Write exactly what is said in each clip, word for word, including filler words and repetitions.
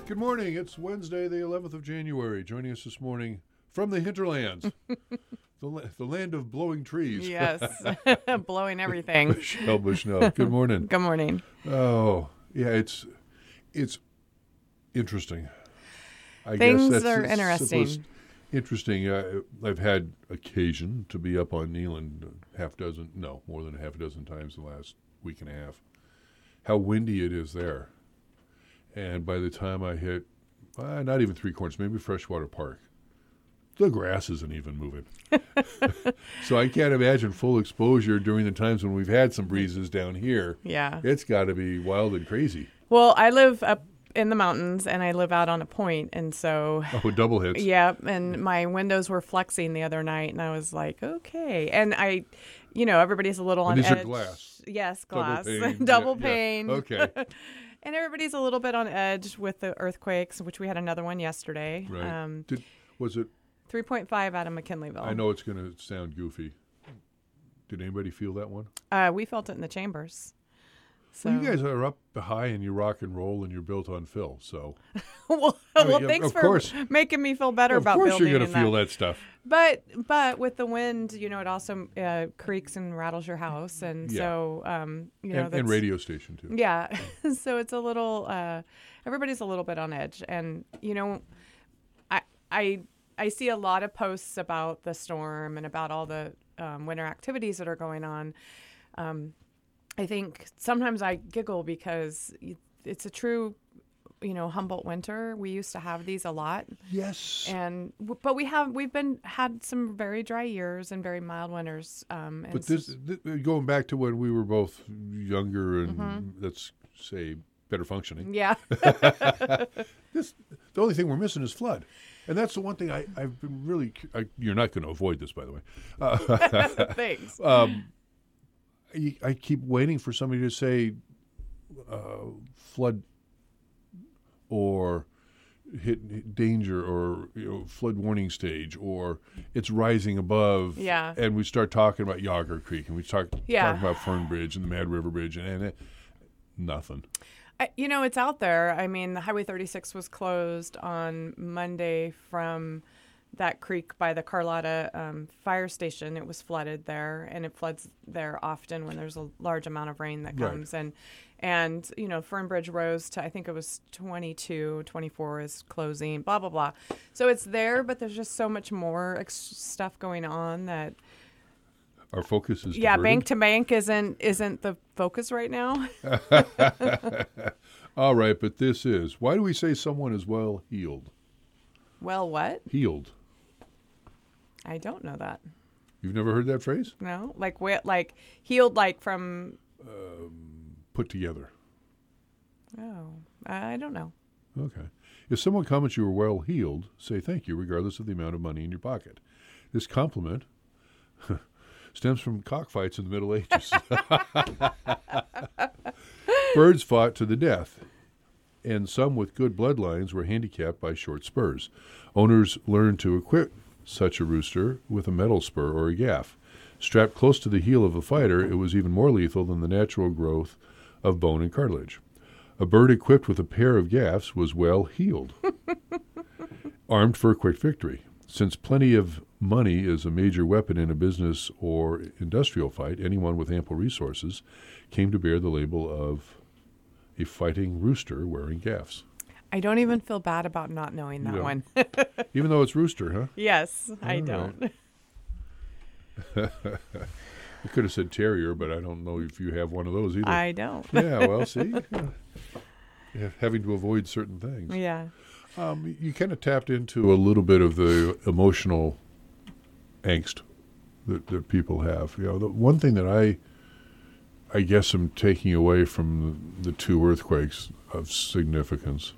Good morning. It's Wednesday, the eleventh of January. Joining us this morning from the hinterlands, the, la- the land of blowing trees. Yes, blowing everything. Michelle Bushnell. Good morning. Good morning. Oh, yeah, it's it's interesting. I Things guess that's are the interesting. simplest- Interesting. Uh, I've had occasion to be up on Neelan a half dozen, no, more than a half dozen times the last week and a half. How windy it is there. And by the time I hit, uh, not even Three Corners, maybe Freshwater Park, the grass isn't even moving. So I can't imagine full exposure during the times when we've had some breezes down here. Yeah. It's got to be wild and crazy. Well, I live up in the mountains and I live out on a point, and so Oh, double hits. yeah, and my windows were flexing the other night, and I was like, okay, and I, you know, everybody's a little And on these are edge. glass. Yes, Double glass, pane. double Yeah, yeah. pane. Okay. And everybody's a little bit on edge with the earthquakes, which we had another one yesterday. Right. Um, Did, was it, three point five out of McKinleyville. I know it's going to sound goofy. Did anybody feel that one? Uh, we felt it in the chambers. So. Well, you guys are up high and you rock and roll and you're built on fill, so. well, I mean, well, yeah, thanks of for course. making me feel better Of about course building. you're going to and feel that. that stuff. But but with the wind, you know, it also uh, creaks and rattles your house, and Yeah. so um, you know, And, that's, and radio station, too. yeah. So it's a little. Uh, everybody's a little bit on edge, and you know, I I I see a lot of posts about the storm and about all the um, winter activities that are going on. Um, I think sometimes I giggle because it's a true, you know, Humboldt winter. We used to have these a lot. Yes. And but we have we've been had some very dry years and very mild winters. Um, and But this, th- going back to when we were both younger and Mm-hmm. let's say better functioning, yeah, this the only thing we're missing is flood, and that's the one thing I, I've been really. cu- I, you're not going to avoid this, by the way. Uh, thanks. um, I, I keep waiting for somebody to say uh, flood or hit, hit danger or you know, flood warning stage or it's rising above. Yeah. And we start talking about Yager Creek and we start Yeah. talking about Fern Bridge and the Mad River Bridge and, and it, nothing. I, you know, it's out there. I mean, the Highway thirty-six was closed on Monday from that creek by the Carlotta um, fire station. It was flooded there, and it floods there often when there's a large amount of rain that Right. comes. And, and you know, Fern Bridge rose to, I think it was twenty-two, twenty-four is closing, blah, blah, blah. So it's there, but there's just so much more ex- stuff going on that, Our focus is yeah, diverted. bank to bank isn't isn't the focus right now. All right, but this is. Why do we say someone is well healed? Well, what? Healed. I don't know that. You've never heard that phrase? No, like wh- like healed, like from. Put together. Oh, I don't know. Okay. If someone comments you are well heeled, say thank you, regardless of the amount of money in your pocket. This compliment stems from cockfights in the Middle Ages. Birds fought to the death, and some with good bloodlines were handicapped by short spurs. Owners learned to equip such a rooster with a metal spur or a gaff. Strapped close to the heel of a fighter, it was even more lethal than the natural growth of bone and cartilage. A bird equipped with a pair of gaffs was well heeled, armed for a quick victory. Since plenty of money is a major weapon in a business or industrial fight, anyone with ample resources came to bear the label of a fighting rooster wearing gaffs. I don't even feel bad about not knowing that don't? one. Even though it's rooster, huh? Yes, I All don't. I could have said terrier, but I don't know if you have one of those either. I don't. Yeah, well, see? Yeah. Yeah, having to avoid certain things. Yeah. Um, you kind of tapped into a little bit of the emotional angst that, that people have. You know, the one thing that I, I guess, am taking away from the, the two earthquakes of significance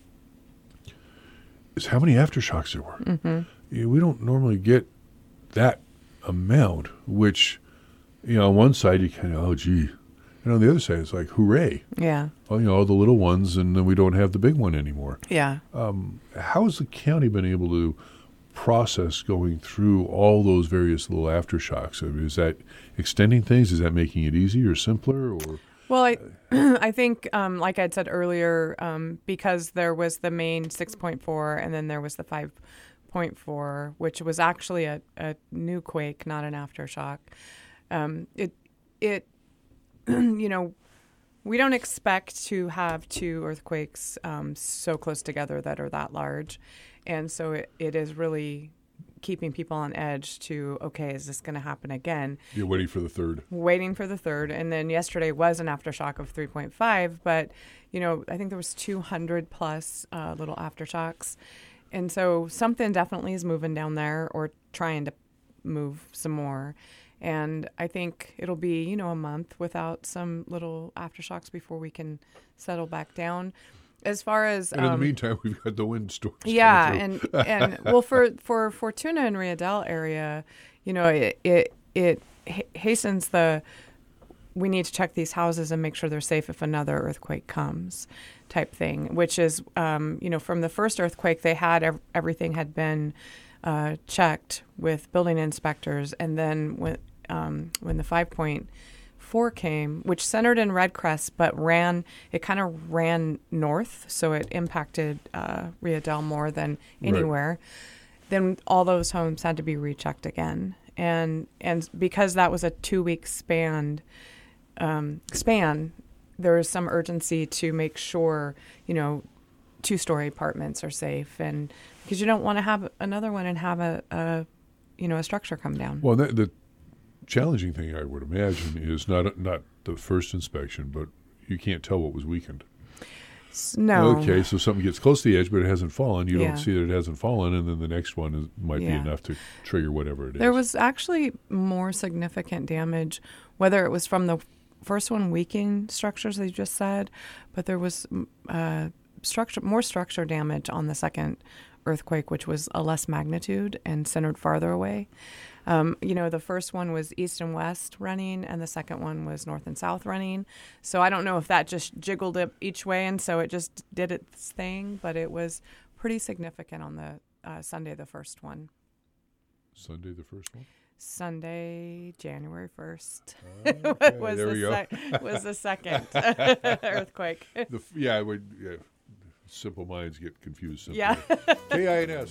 is how many aftershocks there were. Mm-hmm. You know, we don't normally get that amount, which, you know, on one side you kind of, oh, gee. And on the other side, it's like, hooray. Yeah. Oh, you know, the little ones, and then we don't have the big one anymore. Yeah. Um, how has the county been able to process going through all those various little aftershocks? I mean, is that extending things? Is that making it easier or simpler? Or Well, I, I think, um, like I'd said earlier, um, because there was the main six point four and then there was the five point four, which was actually a, a new quake, not an aftershock. Um, it, it, you know, we don't expect to have two earthquakes um, so close together that are that large. And so it, it is really keeping people on edge to, okay, is this going to happen again? You're waiting for the third. Waiting for the third. And then yesterday was an aftershock of three point five, but, you know, I think there was two hundred plus uh, little aftershocks. And so something definitely is moving down there or trying to move some more. And I think it'll be, you know, a month without some little aftershocks before we can settle back down. As far as and in um, the meantime, we've got the windstorms. yeah, and and well, for for Fortuna and Riadel area, you know, it it it hastens the we need to check these houses and make sure they're safe if another earthquake comes, type thing. Which is, um, you know, from the first earthquake, they had ev- everything had been uh, checked with building inspectors, and then when um, when the five point four came, which centered in Redcrest, but ran, it kind of ran north, so it impacted uh, Riadel more than anywhere. Right. Then all those homes had to be rechecked again. And and because that was a two-week span, um, span, there was some urgency to make sure, you know, two-story apartments are safe. And because you don't want to have another one and have a, a you know, a structure come down. Well, the, the challenging thing, I would imagine, is not not the first inspection, but you can't tell what was weakened. No. Okay, so something gets close to the edge, but it hasn't fallen. You yeah. don't see that it hasn't fallen, and then the next one is, might yeah. be enough to trigger whatever it is. There was actually more significant damage, whether it was from the first one, weakening structures, they just said, but there was uh, structure more structure damage on the second earthquake, which was a less magnitude and centered farther away. Um, you know, the first one was east and west running, and the second one was north and south running. So I don't know if that just jiggled it each way, and so it just did its thing, but it was pretty significant on the uh, Sunday, the first one. Sunday, the first one? Sunday, January first. Okay, was, there the we go. sec- was the second earthquake. The, yeah, I would, yeah, simple minds get confused simply. Yeah. K I N S.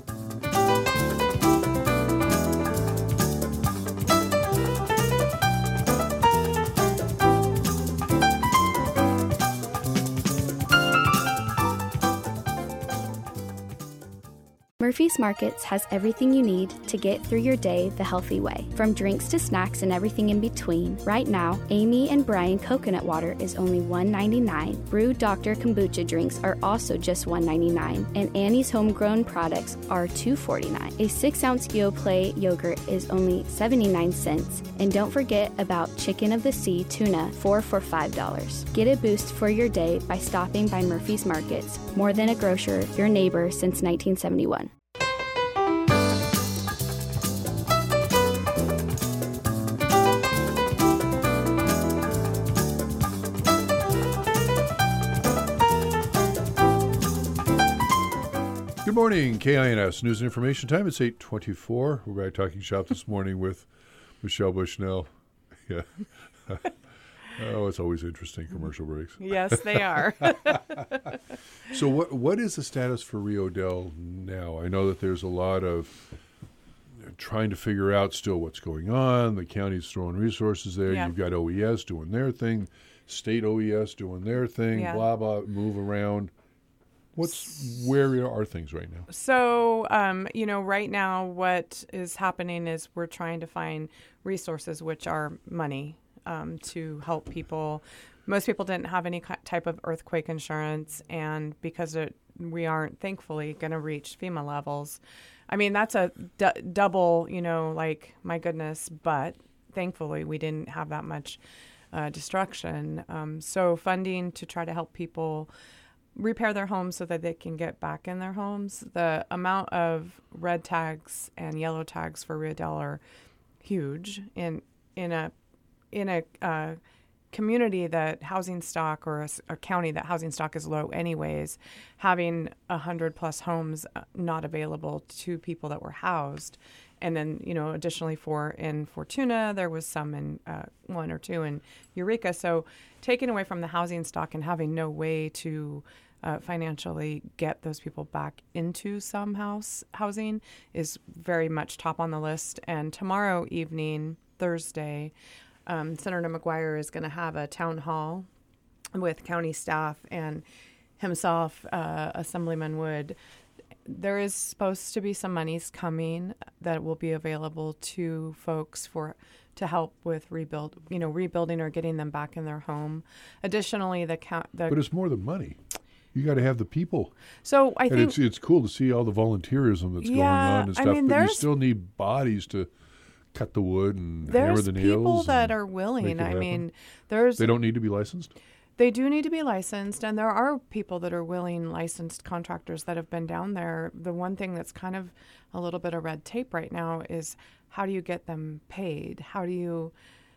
Murphy's Markets has everything you need to get through your day the healthy way. From drinks to snacks and everything in between, right now, Amy and Brian coconut water is only one ninety-nine. Brew Doctor kombucha drinks are also just one ninety-nine, and Annie's homegrown products are two forty-nine. A six-ounce Yoplait yogurt is only seventy-nine cents, and don't forget about Chicken of the Sea tuna, four for five dollars. Get a boost for your day by stopping by Murphy's Markets. More than a grocer, your neighbor since nineteen seventy-one. Good morning, K I N S News and Information Time. It's eight twenty-four. We're at Talking Shop this morning with Michelle Bushnell. Yeah. Oh, it's always interesting, commercial breaks. Yes, they are. So what what is the status for Riadel now? I know that there's a lot of trying to figure out still what's going on. The county's throwing resources there. Yeah. You've got O E S doing their thing, state O E S doing their thing, Yeah. blah, blah, move around. What's where are things right now? So, um, you know, right now what is happening is we're trying to find resources, which are money, um, to help people. Most people didn't have any ki- type of earthquake insurance, and because it, we aren't, thankfully, going to reach FEMA levels. I mean, that's a d- double, you know, like, my goodness, but thankfully we didn't have that much uh, destruction. Um, so funding to try to help people repair their homes so that they can get back in their homes. The amount of red tags and yellow tags for Riadel are huge in in a in a uh, community that housing stock or a, a county that housing stock is low anyways. Having a hundred plus homes not available to people that were housed and then, you know, additionally four in Fortuna. There was some in uh, one or two in Eureka. So taking away from the housing stock and having no way to uh, financially get those people back into some house housing is very much top on the list. And tomorrow evening, Thursday, um, Senator McGuire is going to have a town hall with county staff and himself, uh, Assemblyman Wood. There is supposed to be some monies coming that will be available to folks for to help with rebuild, you know, rebuilding or getting them back in their home. Additionally, the count. The But it's more than money. You got to have the people. So I and think it's it's cool to see all the volunteerism that's Yeah, going on and I stuff. mean, but you there's- still need bodies to cut the wood and hammer there's the people nails. that and are make willing. it I happen. mean, there's They don't need to be licensed. They do need to be licensed, and there are people that are willing, licensed contractors that have been down there. The one thing that's kind of a little bit of red tape right now is how do you get them paid? How do you,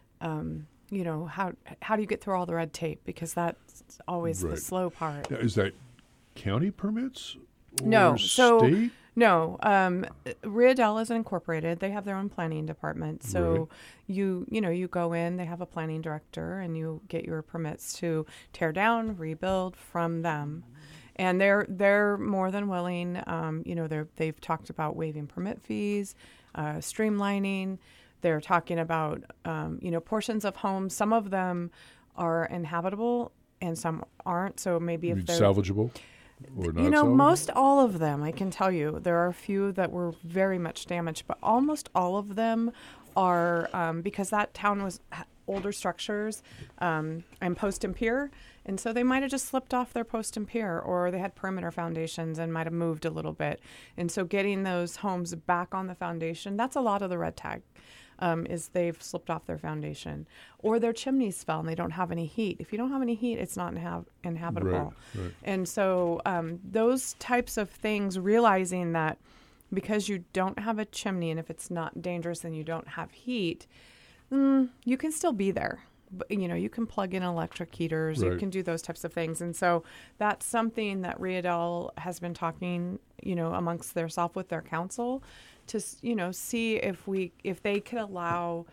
um, you know, how how do you get through all the red tape? Because that's always Right. the slow part. Now, is that county permits? Or No, so state? no. Um, Riadel isn't incorporated. They have their own planning department. So Right. you you know you go in. They have a planning director, and you get your permits to tear down, rebuild from them, and they're they're more than willing. Um, you know they're they've talked about waiving permit fees, uh, streamlining. They're talking about um, you know portions of homes. Some of them are inhabitable, and some aren't. So maybe You if mean they're salvageable or not you know, salvageable? most all of them, I can tell you, there are a few that were very much damaged, but almost all of them are, um, because that town was ha- older structures um, and post and pier, and so they might have just slipped off their post and pier, or they had perimeter foundations and might have moved a little bit. And so getting those homes back on the foundation, that's a lot of the red tag. Um, is they've slipped off their foundation, or their chimneys fell and they don't have any heat. If you don't have any heat, it's not inhab- inhabitable. Right, right. And so um, those types of things, realizing that because you don't have a chimney and if it's not dangerous and you don't have heat, mm, you can still be there. But, you know, you can plug in electric heaters, you Right. can do those types of things. And so that's something that Riadel has been talking, you know, amongst theirself with their council to, s- you know, see if we, if they could allow,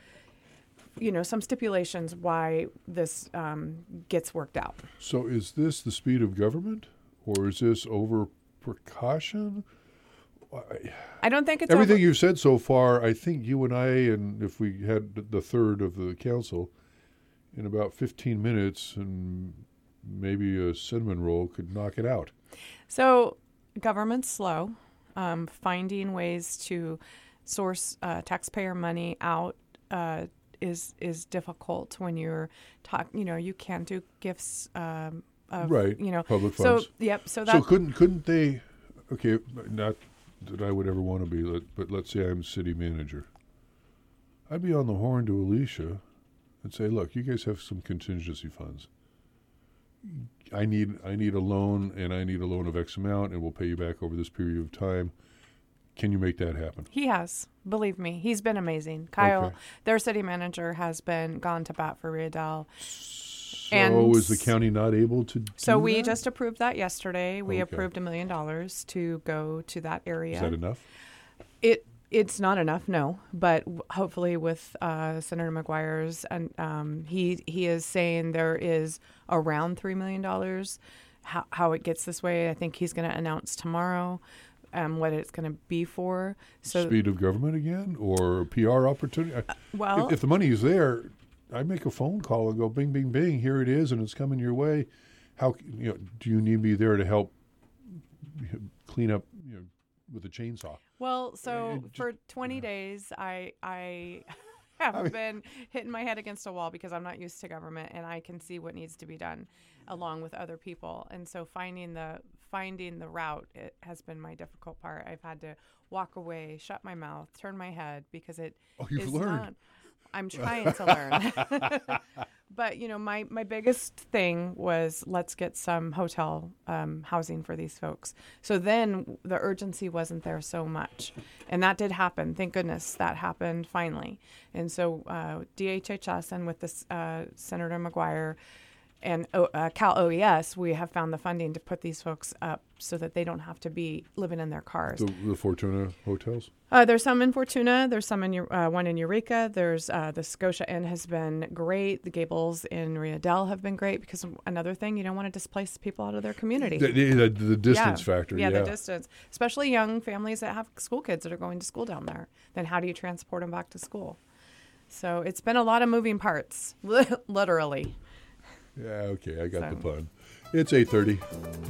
you know, some stipulations why this um, gets worked out. So is this the speed of government, or is this over precaution? I- I don't think it's Everything over- you've said so far, I think you and I, and if we had th- the third of the council, in about fifteen minutes and maybe a cinnamon roll could knock it out. So government's slow. Um, finding ways to source uh, taxpayer money out uh, is is difficult when you're talk. You know, you can't do gifts. Um, of, Right, You know, public so funds. yep. So So that couldn't couldn't they? Okay, not that I would ever want to be, let- but let's say I'm city manager. I'd be on the horn to Alicia and say, "Look, you guys have some contingency funds. I need I need a loan, and I need a loan of X amount, and we'll pay you back over this period of time. Can you make that happen?" he has. Believe me, he's been amazing. Kyle, Okay. their city manager, has been gone to bat for Riadel. So And is the s- county not able to? So do we that? just approved that yesterday. We Okay. approved a million dollars to go to that area. Is that enough? It it's not enough, no. But w- hopefully, with uh, Senator McGuire's, and um, he he is saying there is around three million dollars. How how it gets this way, I think he's going to announce tomorrow. Um, what it's going to be for. So Speed of government again, or P R opportunity? I- well, if, if the money is there, I make a phone call and go, bing, bing, bing. Here it is, and it's coming your way. How c- you know? Do you need me there to help clean up, you know, with a chainsaw? well, so it just- for twenty days, I I have been hitting my head against a wall because I'm not used to government, and I can see what needs to be done, along with other people. And so finding the finding the route, it has been my difficult part. I've had to walk away, shut my mouth, turn my head because it Oh, you've is learned. not. I'm trying to learn. But, you know, my, my biggest thing was let's get some hotel um, housing for these folks. So then the urgency wasn't there so much. And that did happen. Thank goodness that happened finally. And so uh, D H H S and with this uh, Senator McGuire and o, uh, Cal O E S, we have found the funding to put these folks up so that they don't have to be living in their cars. The, the Fortuna hotels? Uh, there's some in Fortuna. There's some in Eu- uh, one in Eureka. There's uh, the Scotia Inn has been great. The Gables in Riadel have been great because another thing, you don't want to displace people out of their community. The, the, the distance yeah. factor, yeah. Yeah, the distance. Especially young families that have school kids that are going to school down there. Then how do you transport them back to school? So it's been a lot of moving parts, literally. Yeah, okay, I got So. the pun. It's eight thirty.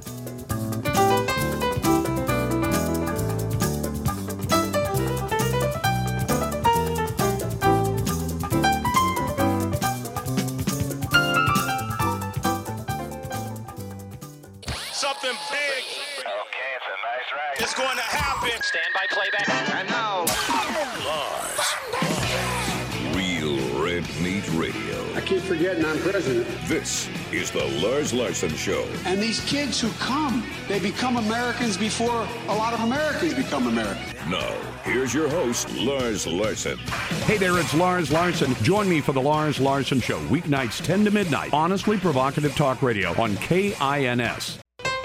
Something big. Okay, it's a nice ride. It's going to happen. Stand by playback. And now, Real Red Meat Radio. I keep forgetting I'm president. This is the Lars Larson Show. And these kids who come, they become Americans before a lot of Americans become Americans. Now, here's your host, Lars Larson. Hey there, it's Lars Larson. Join me for the Lars Larson Show, weeknights ten to midnight. Honestly provocative talk radio on K I N S.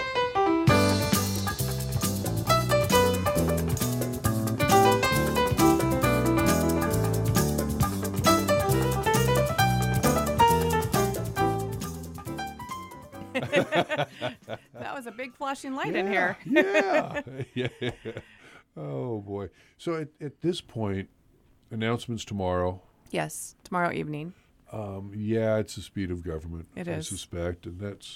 That was a big flashing light in here. yeah. yeah. Oh, boy. So at, at this point, announcements tomorrow. Yes, tomorrow evening. Um, yeah, it's the speed of government. It I is. suspect, and that's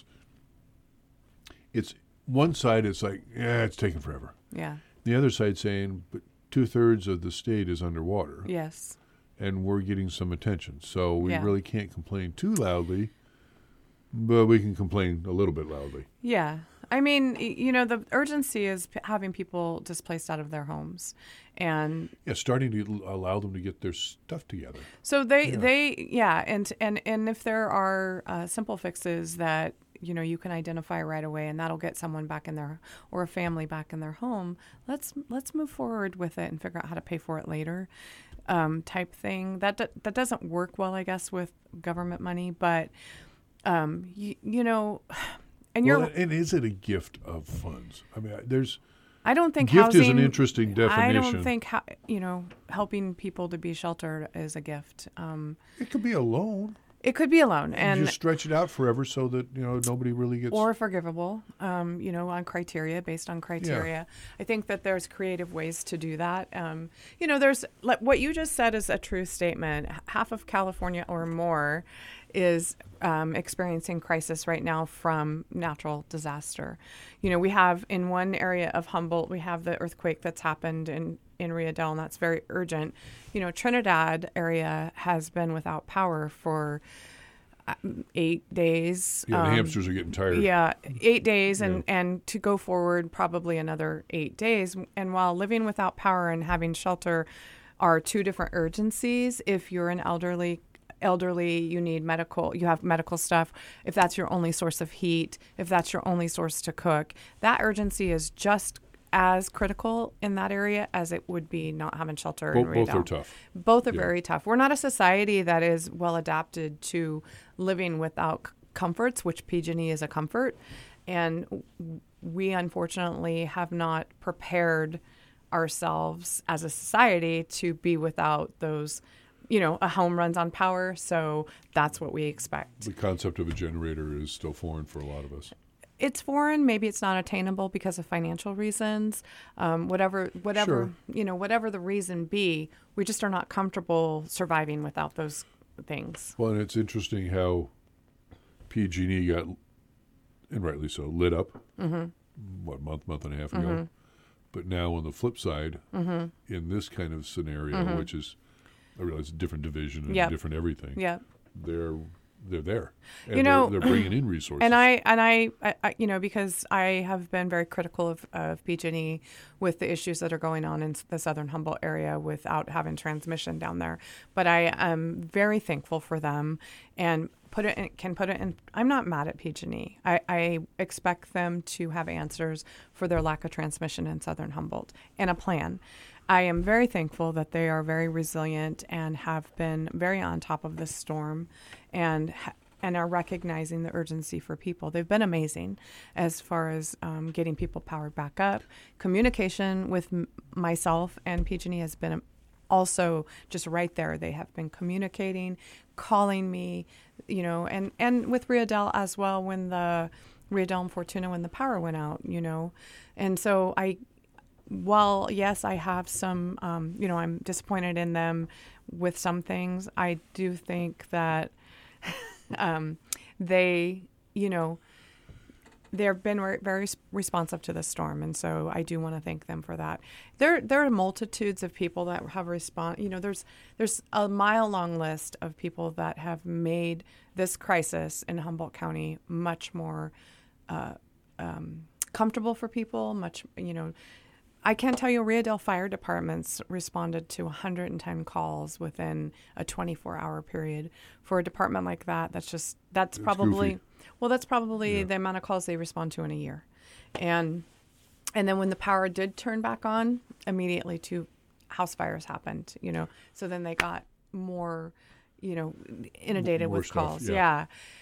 it's one side. It's like, yeah, it's taking forever. Yeah. The other side saying, but two thirds of the state is underwater, Yes. and we're getting some attention. So we Yeah. really can't complain too loudly, but we can complain a little bit loudly. Yeah. I mean, y- you know, the urgency is p- having people displaced out of their homes. And Yeah, starting to l- allow them to get their stuff together. so they, they, yeah. And, and, and if there are uh, simple fixes that, you know, you can identify right away and that'll get someone back in their, or a family back in their home, let's, let's move forward with it and figure out how to pay for it later, um, type thing. That, d- that doesn't work well, I guess, with government money, but, um, you, you know, and you're, Well, and is it a gift of funds? I mean, I- there's I don't think gift housing, is an interesting I don't definition. think ho- you know helping people to be sheltered is a gift. Um, it could be a loan. it could be a loan And and just stretch it out forever so that you know nobody really gets. or forgivable. Um, you know, on criteria based on criteria. I think that there's creative ways to do that. Um, you know, there's like what you just said is a true statement. H- Half of California or more is um, experiencing crisis right now from natural disaster. You know, we have in one area of Humboldt, we have the earthquake that's happened in, in Riadel, and that's very urgent. You know, Trinidad area has been without power for uh, eight days. yeah, the Um, hamsters are getting tired. yeah, eight days, and, and to go forward probably another eight days. And while living without power and having shelter are two different urgencies, if you're an elderly elderly, you need medical, you have medical stuff. If that's your only source of heat, if that's your only source to cook, that urgency is just as critical in that area as it would be not having shelter. Bo- in both are Riadel. tough. Both are Yeah. very tough. We're not a society that is well adapted to living without c- comforts, which P G and E is a comfort. And w- we unfortunately have not prepared ourselves as a society to be without those, you know, a home runs on power. So that's what we expect. The concept of a generator is still foreign for a lot of us. It's foreign. Maybe it's not attainable because of financial reasons. Um, whatever, whatever, you know, whatever the reason be, we just are not comfortable surviving without those things. Well, and it's interesting how P G and E got, and rightly so, lit up. Mm-hmm. What month, month and a half ago. Mm-hmm. But now on the flip side, Mm-hmm. in this kind of scenario, Mhm. which is, I realize, a different division and Yep. different everything. Yep. They're they're there. And You know, they're, they're bringing in resources. And I and I, I, I, you know, because I have been very critical of, of P G and E with the issues that are going on in the southern Humboldt area without having transmission down there. But I am very thankful for them and put it in, can put it in. I'm not mad at P G and E. I, I expect them to have answers for their lack of transmission in southern Humboldt and a plan. I am very thankful that they are very resilient and have been very on top of this storm and ha- and are recognizing the urgency for people. They've been amazing as far as um, getting people powered back up. Communication with m- myself and P G and E has been also just right there. They have been communicating, calling me, you know, and, and with Rio Del as well when the Rio Del and Fortuna when the power went out, you know. And so I, while yes, I have some, um, you know, I'm disappointed in them with some things. I do think that um, they, you know, they've been re- very responsive to the storm, and so I do want to thank them for that. There, there are multitudes of people that have respond. You know, there's there's a mile long list of people that have made this crisis in Humboldt County much more uh, um, comfortable for people. Much, you know. I can't tell you, Rio Del Fire Departments responded to one hundred ten calls within a twenty-four hour period. For a department like that, that's just, that's, that's probably, goofy. well, that's probably yeah. the amount of calls they respond to in a year. And and then when the power did turn back on, immediately two house fires happened, you know. So then they got more, you know, inundated more with stuff, calls. Yeah. yeah.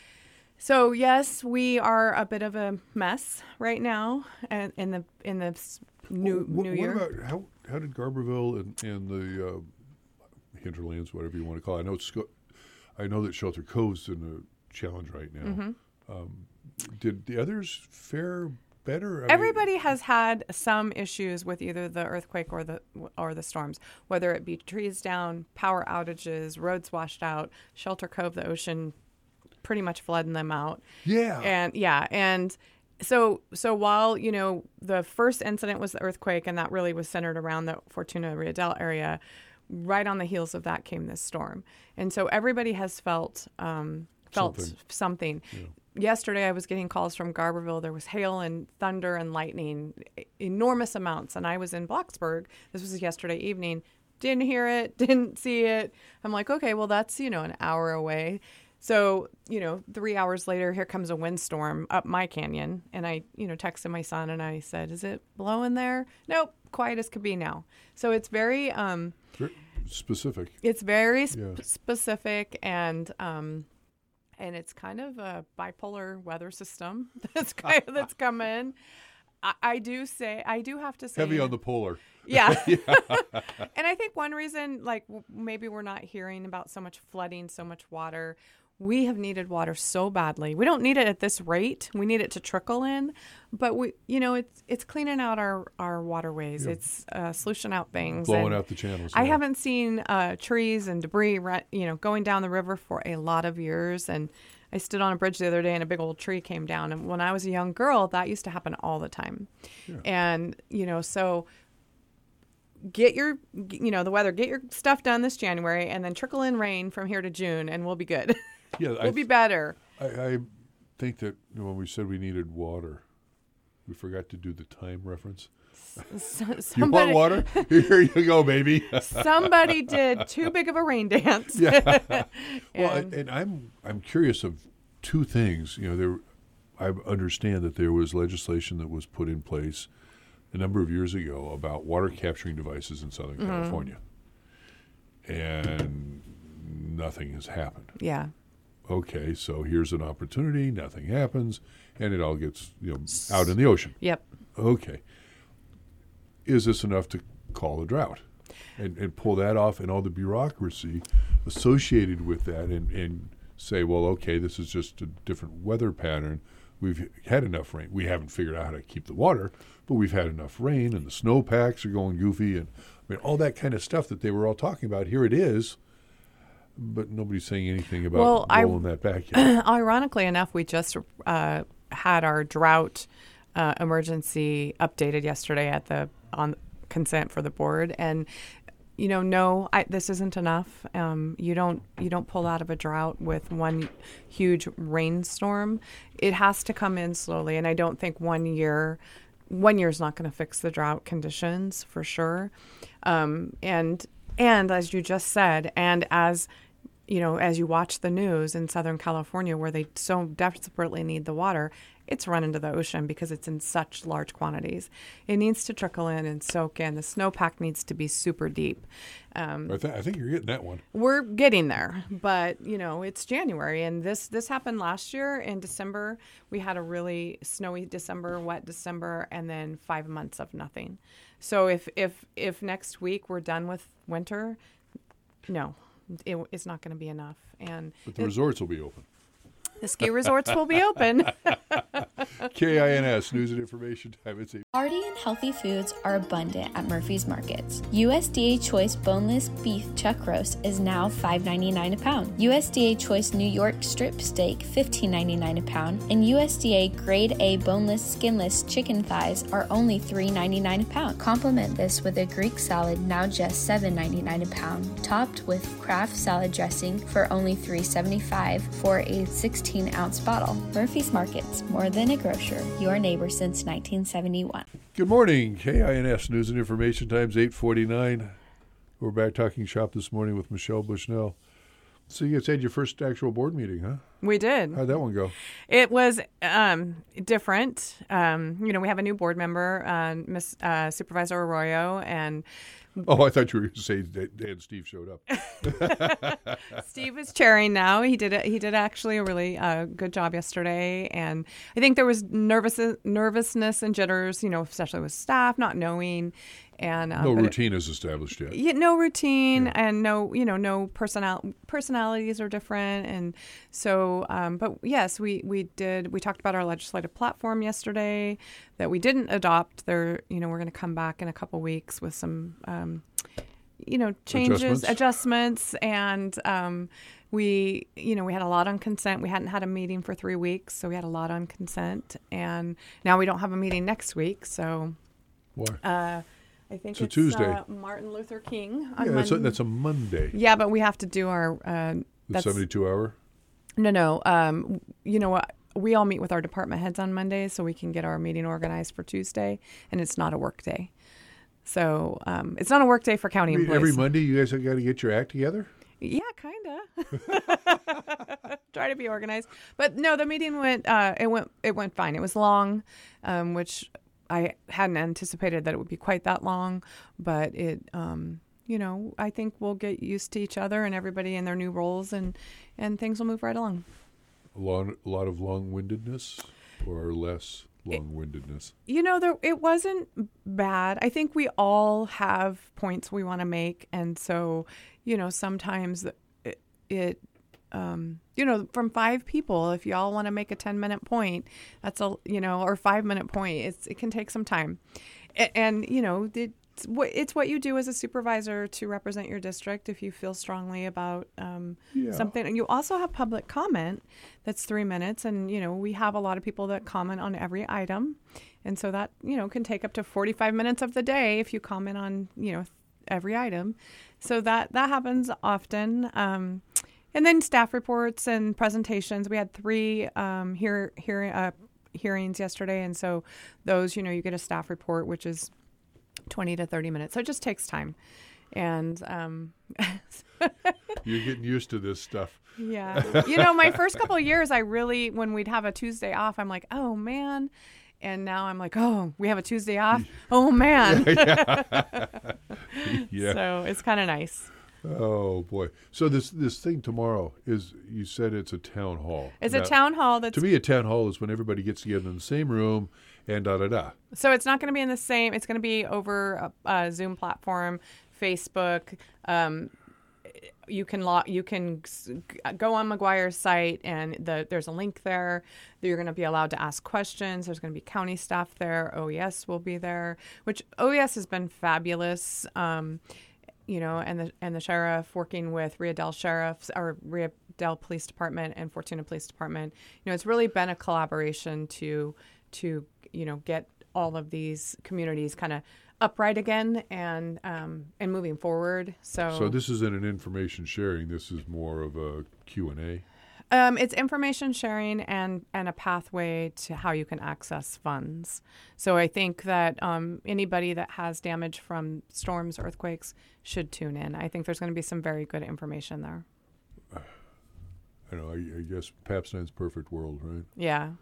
So yes, we are a bit of a mess right now, and in the in the new well, new what year. What about how how did Garberville and, and the uh, hinterlands, whatever you want to call it? I know it's I know that Shelter Cove's in a challenge right now. Mm-hmm. Um, did the others fare better? I Everybody mean, has had some issues with either the earthquake or the or the storms, whether it be trees down, power outages, roads washed out, Shelter Cove, the ocean pretty much flooding them out. Yeah. And yeah, and so so while, you know, the first incident was the earthquake, and that really was centered around the Fortuna Rio Del area, right on the heels of that came this storm. And so everybody has felt um, felt something. something. Yeah. Yesterday I was getting calls from Garberville. There was hail and thunder and lightning, enormous amounts, and I was in Blocksburg. This was yesterday evening. Didn't hear it, didn't see it. I'm like, okay, well, that's, you know, an hour away. So, you know, three hours later, here comes a windstorm up my canyon. And I, you know, texted my son and I said, is it blowing there? Nope, quiet as could be now. So it's very... Um, very specific. It's very sp- yeah. specific and... Um, and it's kind of a bipolar weather system that's kind of, that's come in. I, I do say, I do have to say... Heavy on the polar. Yeah. yeah. And I think one reason, like, w- maybe we're not hearing about so much flooding, so much water... We have needed water so badly. We don't need it at this rate. We need it to trickle in, but we, you know, it's it's cleaning out our, our waterways. Yeah. It's uh, solution out things, blowing and out the channels. I yeah. haven't seen uh, trees and debris, you know, going down the river for a lot of years. And I stood on a bridge the other day, and a big old tree came down. And when I was a young girl, that used to happen all the time. Yeah. And you know, so. Get your, you know, the weather, get your stuff done this January, and then trickle in rain from here to June, and we'll be good. Yeah, we'll I, be better. I, I think that when we said we needed water, we forgot to do the time reference. So, you want water? Here you go, baby. Somebody did too big of a rain dance. Yeah. and, well, and, and I'm I'm curious of two things. You know, there, I understand that there was legislation that was put in place a number of years ago about water capturing devices in Southern mm-hmm. California, and nothing has happened. Yeah. Okay, so here's an opportunity. Nothing happens, and it all gets, you know, out in the ocean. Yep. Okay. Is this enough to call a drought, and and pull that off, and all the bureaucracy associated with that, and and say, well, okay, this is just a different weather pattern. We've had enough rain. We haven't figured out how to keep the water, but we've had enough rain, and the snowpacks are going goofy, and I mean all that kind of stuff that they were all talking about. Here it is, but nobody's saying anything about well, rolling I, that back yet. Ironically enough, we just uh, had our drought uh, emergency updated yesterday at the on consent for the board, and you know, no, I, this isn't enough. Um, you don't you don't pull out of a drought with one huge rainstorm. It has to come in slowly, and I don't think one year, one year is not going to fix the drought conditions for sure. Um, and and as you just said, and as you know, as you watch the news in Southern California, where they so desperately need the water, it's run into the ocean because it's in such large quantities. It needs to trickle in and soak in. The snowpack needs to be super deep. Um, I, th- I think you're getting that one. We're getting there, but you know, it's January, and this this happened last year in December. We had a really snowy December, wet December, and then five months of nothing. So if if if next week we're done with winter, no, it, it's not going to be enough. And But the it, resorts will be open. the ski resorts will be open. K I N S News and Information Time. It's a Hearty and healthy foods are abundant at Murphy's Markets. U S D A Choice Boneless Beef Chuck Roast is now five ninety-nine a pound. U S D A Choice New York Strip Steak fifteen ninety-nine a pound, and U S D A Grade A Boneless Skinless Chicken Thighs are only three ninety-nine a pound. Complement this with a Greek salad now just seven ninety-nine a pound, topped with Kraft salad dressing for only three seventy-five for a sixteen ounce bottle. Murphy's Markets, more than a grocer, your neighbor since nineteen seventy-one. Good morning, K I N S News and Information Times, eight forty-nine. We're back talking shop this morning with Michelle Bushnell. So you guys had your first actual board meeting, huh? We did. How'd that one go? It was um, different. Um, you know, we have a new board member, uh, Miss uh, Supervisor Arroyo, and Oh, I thought you were going to say that Dan Steve showed up. Steve is chairing now. He did it. He did actually a really uh, good job yesterday, and I think there was nervous nervousness and jitters. You know, especially with staff not knowing, and uh, No but it- routine is established yet. Yeah, no routine Yeah. and no, you know, no personal personalities are different, and so. Um, but yes, we we did. We talked about our legislative platform yesterday that we didn't adopt. There, you know, we're going to come back in a couple weeks with some, um, you know, changes, Adjustments. adjustments, and um, we, you know, we had a lot on consent. We hadn't had a meeting for three weeks, so we had a lot on consent, and now we don't have a meeting next week, so. Why? Uh, I think It's a it's Tuesday. Uh, Martin Luther King on yeah, that's a, Mon- that's a Monday. Yeah, but we have to do our. Uh, The that's, seventy-two hour? no, no. Um, you know what? We all meet with our department heads on Mondays, so we can get our meeting organized for Tuesday, and it's not a work day. So um, it's not a work day for county Every, employees. every Monday you guys have got to get your act together? Yeah, kind of. Try to be organized, but no. The meeting went. Uh, it went. It went fine. It was long, um, which I hadn't anticipated that it would be quite that long. But it, um, you know, I think we'll get used to each other and everybody in their new roles, and and things will move right along. A lot, a lot of long-windedness or less long-windedness? You know, there it wasn't bad. I think we all have points we want to make, and so you know, sometimes it. it Um, you know, from five people, if y'all want to make a ten minute point, that's a, you know, or five minute point, it's, it can take some time. And, and you know, it's what, it's what you do as a supervisor to represent your district if you feel strongly about um, Yeah. something. And you also have public comment that's three minutes. And, you know, we have a lot of people that comment on every item. And so that, you know, can take up to forty-five minutes of the day if you comment on, you know, every item. So that, that happens often. Um, And then staff reports and presentations. We had three um, hear, hear, uh, hearings yesterday. And so those, you know, you get a staff report, which is twenty to thirty minutes. So it just takes time. And um, You're getting used to this stuff. yeah, you know, my first couple of years, I really, when we'd have a Tuesday off, I'm like, oh, man. And now I'm like, oh, we have a Tuesday off? Oh, man. Yeah. So it's kind of nice. Oh, boy. So this this thing tomorrow is, you said it's a town hall. It's Now, a town hall that's To me, a town hall is when everybody gets together in the same room and da-da-da. So it's not going to be in the same. It's going to be over a, a Zoom platform, Facebook. Um, you can log, you can s- go on McGuire's site, and the, there's a link there. That you're going to be allowed to ask questions. There's going to be county staff there. O E S will be there, which O E S has been fabulous. Um, you know, and the and the sheriff working with Riadel Sheriff's or Riadel Police Department and Fortuna Police Department. You know, it's really been a collaboration to to you know get all of these communities kind of upright again and um, and moving forward. So So this isn't an information sharing. This is more of a Q and A. Um, it's information sharing and, and a pathway to how you can access funds. So I think that um, anybody that has damage from storms, earthquakes should tune in. I think there's going to be some very good information there. I know. I, I guess Pap Stein's perfect world, right? Yeah.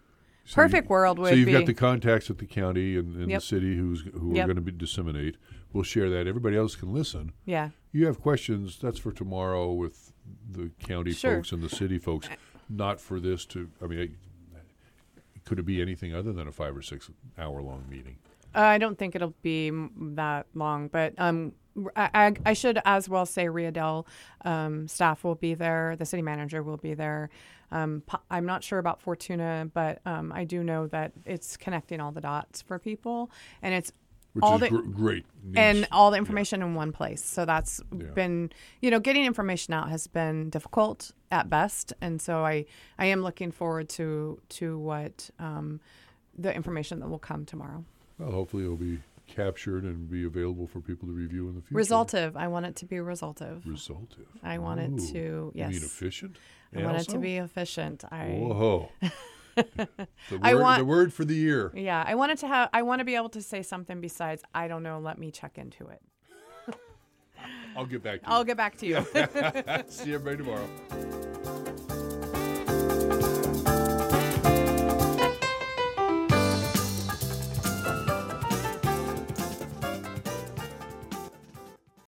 So Perfect you- world would So you've be. got the contacts at the county and, and Yep. the city who's who Yep. are going to be disseminate. We'll share that. Everybody else can listen. yeah. You have questions, that's for tomorrow with the county Sure. folks and the city folks, not for this to, I mean, I, could it be anything other than a five or six hour long meeting? Uh, I don't think it'll be m- that long, but um, I, I, I should as well say Riadel um, staff will be there. The city manager will be there. Um, po- I'm not sure about Fortuna, but um, I do know that it's connecting all the dots for people, and it's Which all is the gr- great news. and all the information in one place. So that's Yeah. been, you know, getting information out has been difficult at best, and so I, I am looking forward to to what um, the information that will come tomorrow. Well, hopefully it'll be captured and be available for people to review in the future. Resultive. I want it to be resultive. Resultive. I want it Ooh. to, yes. You mean efficient? I want it to Also? be efficient. I Whoa. the, word, I want- the word for the year. yeah. I want it to have. I want to be able to say something besides I don't know. Let me check into it. I'll get back to I'll you. get back to you. See everybody tomorrow.